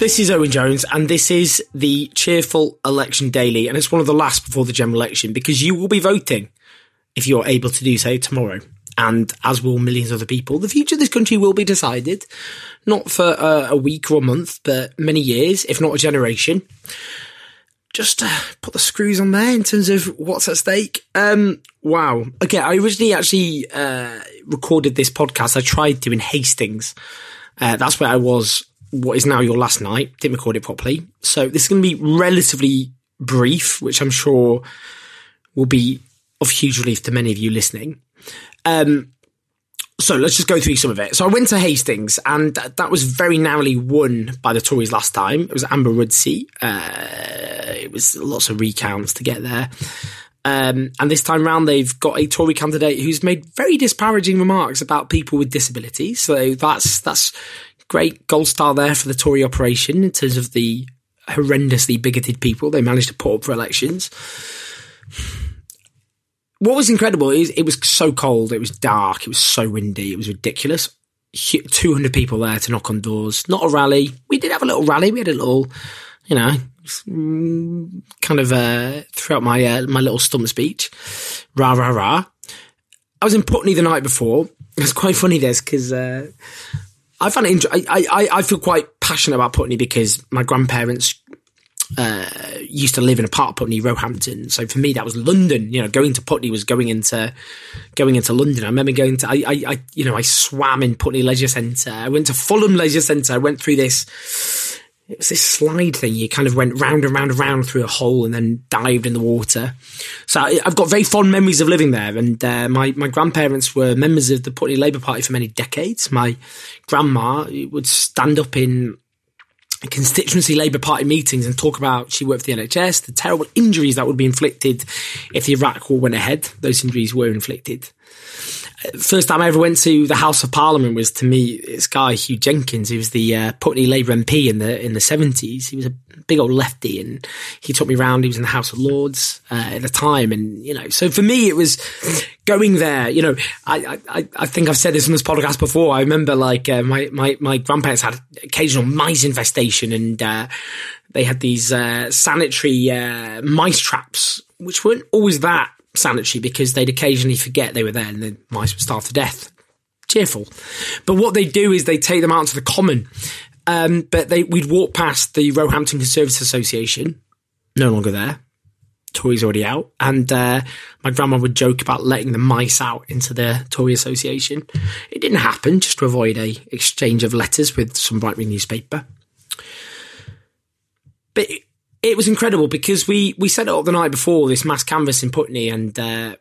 This is Owen Jones, and this is the Cheerful Election Daily, and it's one of the last before the general election, because you will be voting, if you're able to do so, tomorrow. And as will millions of other people, the future of this country will be decided, not for a week or a month, but many years, if not a generation. Just put the screws on there in terms of what's at stake. Wow. Okay, I originally actually recorded this podcast. I tried to in Hastings. That's where I was, what is now your last night. Didn't record it properly. So this is going to be relatively brief, which I'm sure will be of huge relief to many of you listening. So let's just go through some of it. So I went to Hastings, and that was very narrowly won by the Tories last time. It was Amber Rudd's seat. It was lots of recounts to get there. And this time round, they've got a Tory candidate who's made very disparaging remarks about people with disabilities. So that's great gold star there for the Tory operation in terms of the horrendously bigoted people they managed to put up for elections. What was incredible is it was so cold, it was dark, it was so windy, it was ridiculous. 200 people there to knock on doors. Not a rally. We did have a little rally. We had a little, kind of throughout my little stump speech. Rah, rah, rah. I was in Putney the night before. It's quite funny this because I find it I feel quite passionate about Putney because my grandparents used to live in a part of Putney, Roehampton. So for me, that was London. Going to Putney was going into London. I remember going to, I swam in Putney Leisure Centre. I went to Fulham Leisure Centre. I went through this, it was this slide thing. You kind of went round and round and round through a hole and then dived in the water. So I've got very fond memories of living there. And my grandparents were members of the Putney Labour Party for many decades. My grandma would stand up in constituency Labour Party meetings and talk about, she worked for the NHS, the terrible injuries that would be inflicted if the Iraq War went ahead. Those injuries were inflicted. First time I ever went to the House of Parliament was to meet this guy, Hugh Jenkins. He was the Putney Labour MP in the 70s. He was a big old lefty, and he took me around. He was in the House of Lords at the time, and so for me it was going there. I think I've said this on this podcast before. I remember my grandparents had occasional mice infestation, and they had these sanitary mice traps, which weren't always that sanitary because they'd occasionally forget they were there and the mice would starve to death. Cheerful. But what they do is they take them out to the common. But we'd walk past the Roehampton Conservatives Association, no longer there. Tories already out. And my grandma would joke about letting the mice out into the Tory Association. It didn't happen, just to avoid a exchange of letters with some right-wing newspaper. But it was incredible because we set it up the night before, this mass canvass in Putney, and on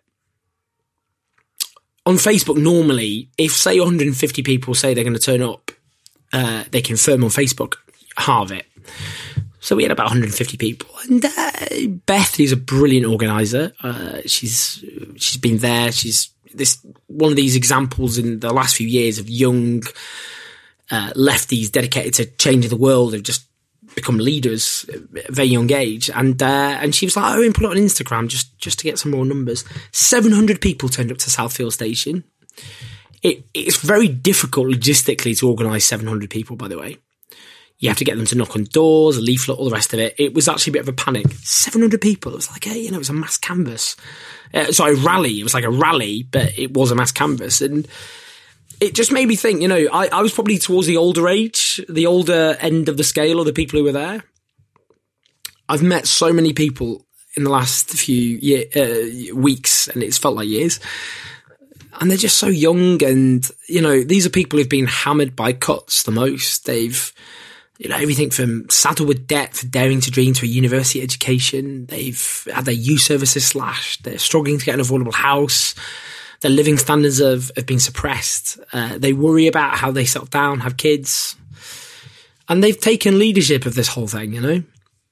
Facebook normally, if say 150 people say they're going to turn up, they confirm on Facebook, halve it. So we had about 150 people, and Beth is a brilliant organizer. She's been there. She's one of these examples in the last few years of young lefties dedicated to changing the world. Have just become leaders at a very young age, and she was like, "Oh, put it on Instagram just to get some more numbers." 700 people turned up to Southfield Station. It's very difficult logistically to organise 700 people, by the way. You have to get them to knock on doors, a leaflet, all the rest of it. It was actually a bit of a panic. 700 people. It was like, hey, it was a mass canvass. Rally. It was like a rally, but it was a mass canvass. And it just made me think, I was probably towards the older age, the older end of the scale of the people who were there. I've met so many people in the last few weeks, and it's felt like years. And they're just so young, and, these are people who've been hammered by cuts the most. They've, everything from saddled with debt for daring to dream to a university education. They've had their youth services slashed. They're struggling to get an affordable house. Their living standards have been suppressed. They worry about how they settle down, have kids. And they've taken leadership of this whole thing, And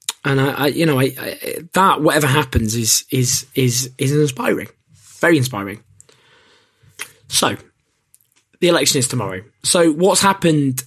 that whatever happens is inspiring. Very inspiring. So, the election is tomorrow. So, what's happened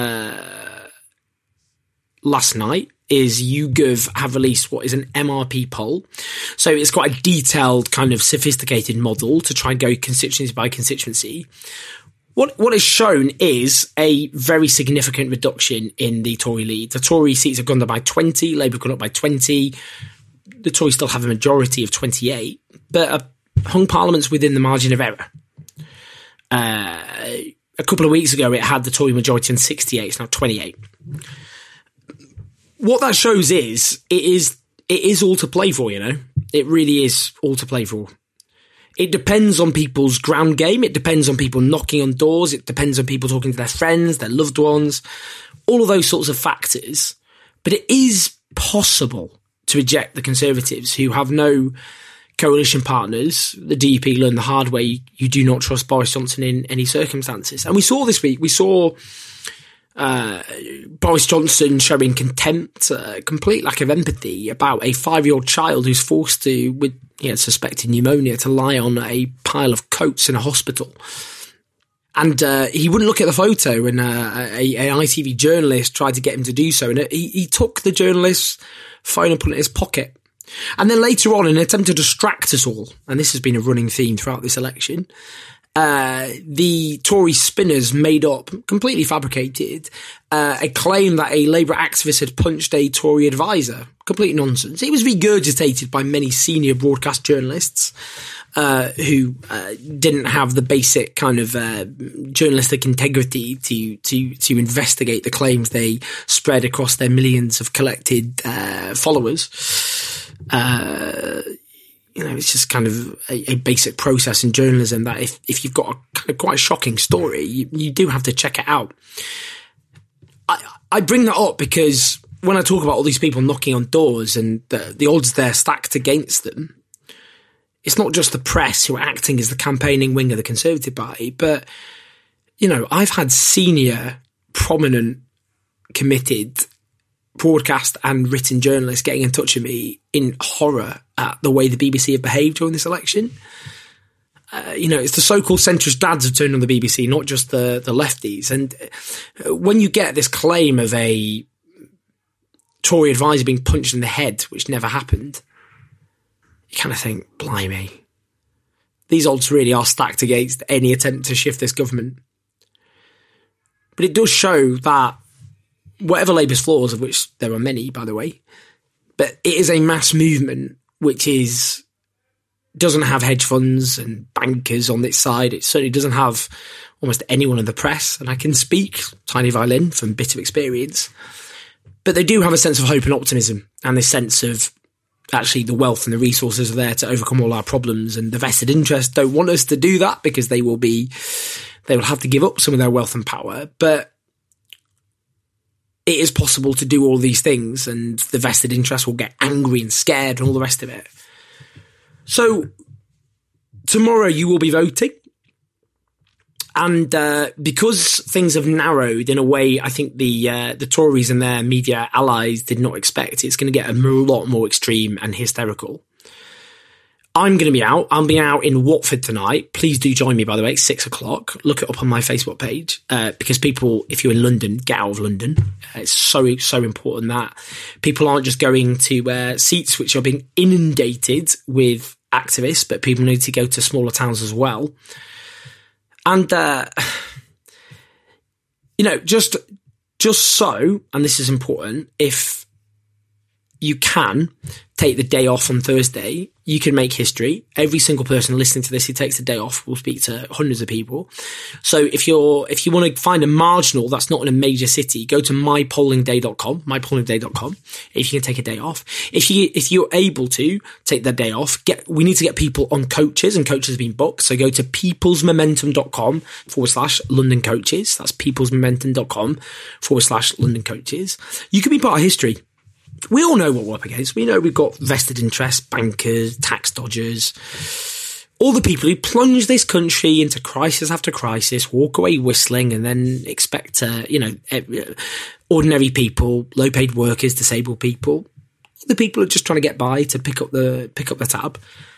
last night is YouGov have released what is an MRP poll. So, it's quite a detailed, kind of sophisticated model to try and go constituency by constituency. What is shown is a very significant reduction in the Tory lead. The Tory seats have gone up by 20, Labour have gone up by 20. The Tories still have a majority of 28, but hung Parliament's within the margin of error. A couple of weeks ago, it had the Tory majority on 68. It's now 28. What that shows is it is all to play for. It really is all to play for. It depends on people's ground game. It depends on people knocking on doors. It depends on people talking to their friends, their loved ones, all of those sorts of factors. But it is possible to reject the Conservatives who have no coalition partners. The DUP learned the hard way. You do not trust Boris Johnson in any circumstances. And we saw this week, Boris Johnson showing contempt, complete lack of empathy about a 5-year-old child who's forced to, with suspected pneumonia, to lie on a pile of coats in a hospital. And he wouldn't look at the photo, and an ITV journalist tried to get him to do so. And he took the journalist's phone and put it in his pocket. And then later on, in an attempt to distract us all, and this has been a running theme throughout this election, the Tory spinners made up, completely fabricated, a claim that a Labour activist had punched a Tory advisor. Complete nonsense. It was regurgitated by many senior broadcast journalists who didn't have the basic kind of journalistic integrity to investigate the claims they spread across their millions of collected followers. It's just kind of a basic process in journalism that if you've got a kind of quite shocking story, you do have to check it out. I bring that up because when I talk about all these people knocking on doors and the odds they're stacked against them, it's not just the press who are acting as the campaigning wing of the Conservative Party, but, I've had senior, prominent, committed broadcast and written journalists getting in touch with me in horror at the way the BBC have behaved during this election. It's the so-called centrist dads who turned on the BBC, not just the lefties. And when you get this claim of a Tory advisor being punched in the head, which never happened, you kind of think, blimey, these odds really are stacked against any attempt to shift this government. But it does show that whatever Labour's flaws, of which there are many, by the way, but it is a mass movement which doesn't have hedge funds and bankers on its side. It certainly doesn't have almost anyone in the press. And I can speak, tiny violin, from bitter experience. But they do have a sense of hope and optimism, and this sense of actually the wealth and the resources are there to overcome all our problems. And the vested interests don't want us to do that because they will have to give up some of their wealth and power. But it is possible to do all these things, and the vested interests will get angry and scared and all the rest of it. So tomorrow you will be voting. And because things have narrowed in a way I think the Tories and their media allies did not expect, it's going to get a lot more extreme and hysterical. I'm going to be out. I'm being out in Watford tonight. Please do join me, by the way, 6:00. Look it up on my Facebook page because people, if you're in London, get out of London. It's so important that people aren't just going to seats which are being inundated with activists, but people need to go to smaller towns as well. And, just so, and this is important, if you can take the day off on Thursday, you can make history. Every single person listening to this who takes the day off will speak to hundreds of people. So if you want to find a marginal that's not in a major city, go to mypollingday.com, if you can take a day off. If you're able to take that day off, we need to get people on coaches, and coaches have been booked. So go to peoplesmomentum.com/London coaches. That's peoplesmomentum.com/London coaches. You can be part of history. We all know what we're up against. We know we've got vested interests, bankers, tax dodgers, all the people who plunge this country into crisis after crisis, walk away whistling, and then expect ordinary people, low-paid workers, disabled people, the people who are just trying to get by to pick up the tab.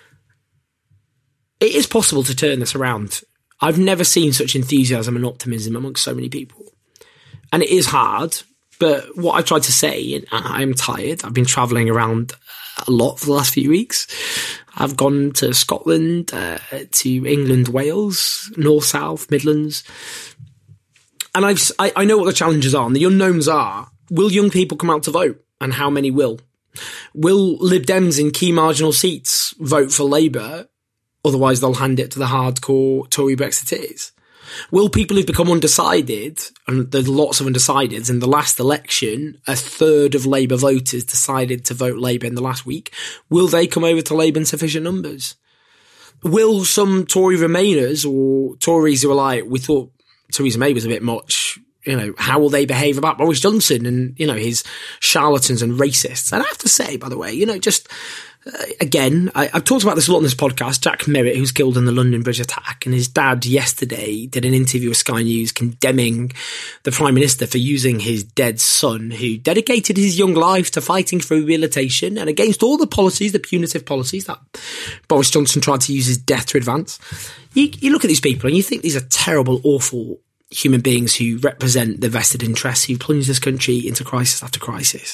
It is possible to turn this around. I've never seen such enthusiasm and optimism amongst so many people, and it is hard. But what I tried to say, and I'm tired. I've been travelling around a lot for the last few weeks. I've gone to Scotland, to England, Wales, North, South, Midlands. And I know what the challenges are, and the unknowns are, will young people come out to vote? And how many will? Will Lib Dems in key marginal seats vote for Labour? Otherwise they'll hand it to the hardcore Tory Brexiteers. Will people who've become undecided, and there's lots of undecideds, in the last election, a third of Labour voters decided to vote Labour in the last week, will they come over to Labour in sufficient numbers? Will some Tory Remainers or Tories who are like, we thought Theresa May was a bit much, how will they behave about Boris Johnson and, his charlatans and racists? And I have to say, by the way, again, I've talked about this a lot on this podcast. Jack Merritt, who's killed in the London Bridge attack, and his dad yesterday did an interview with Sky News condemning the Prime Minister for using his dead son, who dedicated his young life to fighting for rehabilitation and against all the policies, the punitive policies that Boris Johnson tried to use his death to advance. You look at these people and you think these are terrible, awful human beings who represent the vested interests, who plunge this country into crisis after crisis.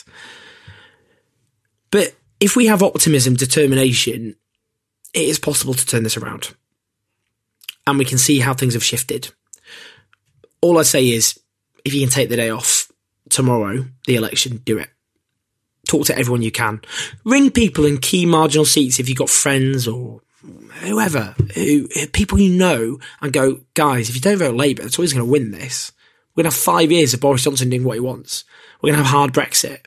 But if we have optimism, determination, it is possible to turn this around. And we can see how things have shifted. All I say is, if you can take the day off tomorrow, the election, do it. Talk to everyone you can. Ring people in key marginal seats if you've got friends or whoever, people you know, and go, guys, if you don't vote Labour, it's always going to win this. We're going to have 5 years of Boris Johnson doing what he wants. We're going to have hard Brexit.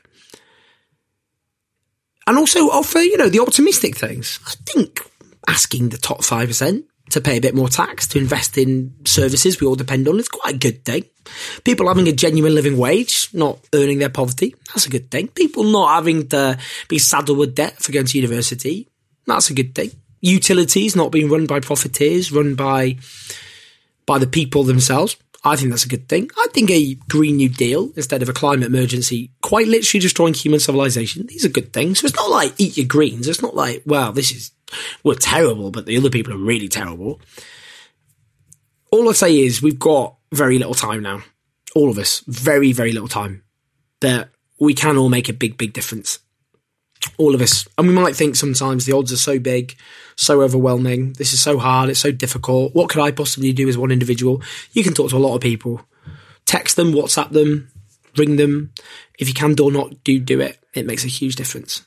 And also offer, the optimistic things. I think asking the top 5% to pay a bit more tax, to invest in services we all depend on, is quite a good thing. People having a genuine living wage, not earning their poverty, that's a good thing. People not having to be saddled with debt for going to university, that's a good thing. Utilities not being run by profiteers, run by the people themselves, I think that's a good thing. I think a Green New Deal instead of a climate emergency, quite literally destroying human civilization, these are good things. So it's not like eat your greens. It's not like, well, we're terrible, but the other people are really terrible. All I say is we've got very little time now. All of us, very, very little time. That we can all make a big, big difference. All of us. And we might think sometimes the odds are so big, so overwhelming. This is so hard. It's so difficult. What could I possibly do as one individual? You can talk to a lot of people. Text them, WhatsApp them, ring them. If you can or not do it. It makes a huge difference.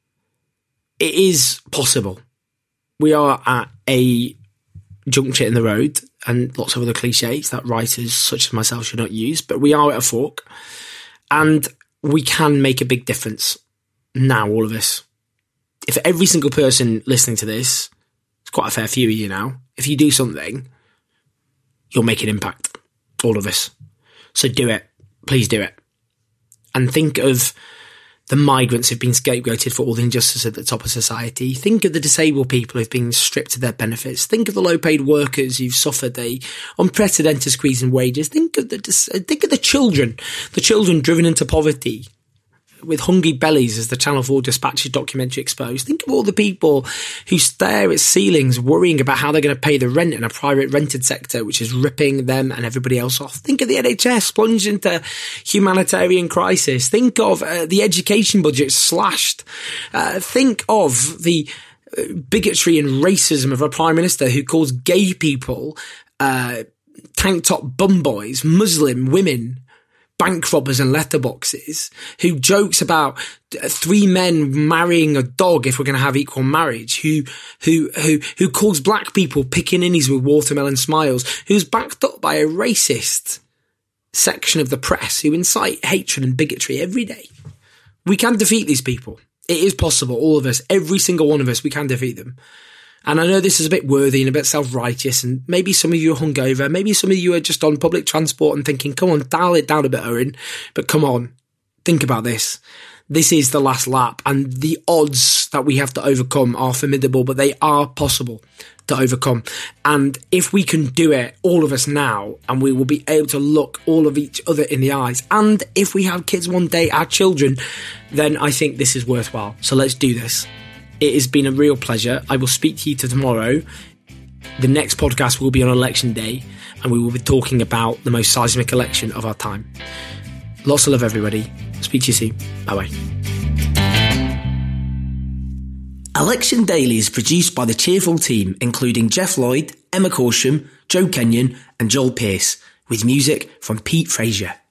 It is possible. We are at a juncture in the road, and lots of other cliches that writers such as myself should not use, but we are at a fork, and we can make a big difference. Now, all of us. If every single person listening to this, it's quite a fair few of you now, if you do something, you'll make an impact. All of us. So do it. Please do it. And think of the migrants who've been scapegoated for all the injustice at the top of society. Think of the disabled people who've been stripped of their benefits. Think of the low-paid workers who've suffered the unprecedented squeeze in wages. Think of the children driven into poverty with hungry bellies, as the Channel 4 Dispatches documentary exposed. Think of all the people who stare at ceilings worrying about how they're going to pay the rent in a private rented sector, which is ripping them and everybody else off. Think of the NHS plunged into humanitarian crisis. Think of the education budget slashed. Think of the bigotry and racism of a Prime Minister who calls gay people tank top bum boys, Muslim women, bank robbers and letterboxes, who jokes about 3 men marrying a dog if we're going to have equal marriage, who calls black people pickaninnies with watermelon smiles, who's backed up by a racist section of the press who incite hatred and bigotry every day. We can defeat these people. It is possible, all of us, every single one of us, we can defeat them. And I know this is a bit worthy and a bit self-righteous, and maybe some of you are hungover, maybe some of you are just on public transport and thinking, come on, dial it down a bit, Owen. But come on, think about this. This is the last lap, and the odds that we have to overcome are formidable, but they are possible to overcome. And if we can do it, all of us now, and we will be able to look all of each other in the eyes, and if we have kids one day, our children, then I think this is worthwhile. So let's do this. It has been a real pleasure. I will speak to you tomorrow. The next podcast will be on election day, and we will be talking about the most seismic election of our time. Lots of love, everybody. Speak to you soon. Bye-bye. Election Daily is produced by the cheerful team, including Jeff Lloyd, Emma Corsham, Joe Kenyon and Joel Pearce, with music from Pete Frazier.